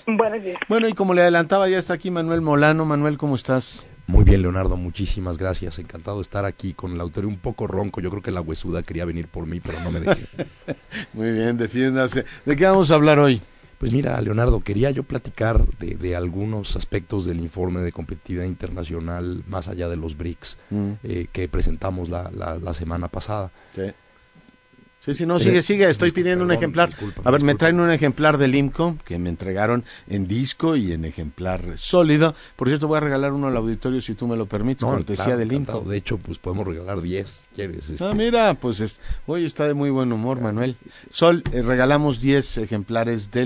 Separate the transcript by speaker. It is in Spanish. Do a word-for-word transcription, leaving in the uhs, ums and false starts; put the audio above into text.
Speaker 1: Buenos días.
Speaker 2: Bueno, y como le adelantaba, ya está aquí Manuel Molano. Manuel, ¿cómo estás?
Speaker 3: Muy bien, Leonardo, muchísimas gracias. Encantado de estar aquí con el autor un poco ronco. Yo creo que la huesuda quería venir por mí, pero no me dejé.
Speaker 2: Muy bien, defiéndase. ¿De qué vamos a hablar hoy?
Speaker 3: Pues mira, Leonardo, quería yo platicar de, de algunos aspectos del informe de competitividad internacional más allá de los B R I C S mm. eh, que presentamos la, la, la semana pasada.
Speaker 2: Sí. Sí, sí, no, sigue, sigue, estoy
Speaker 3: disculpa,
Speaker 2: pidiendo un
Speaker 3: perdón,
Speaker 2: ejemplar.
Speaker 3: disculpa,
Speaker 2: a ver,
Speaker 3: disculpa.
Speaker 2: me traen un ejemplar del IMCO que me entregaron en disco y en ejemplar sólido. Por cierto, voy a regalar uno al auditorio si tú me lo permites,
Speaker 3: No,
Speaker 2: cortesía
Speaker 3: claro,
Speaker 2: del
Speaker 3: encantado.
Speaker 2: IMCO.
Speaker 3: De hecho, pues podemos regalar diez, ¿quieres? Este...
Speaker 2: Ah, mira, pues es, hoy está de muy buen humor, Manuel. Sol, eh, regalamos diez ejemplares del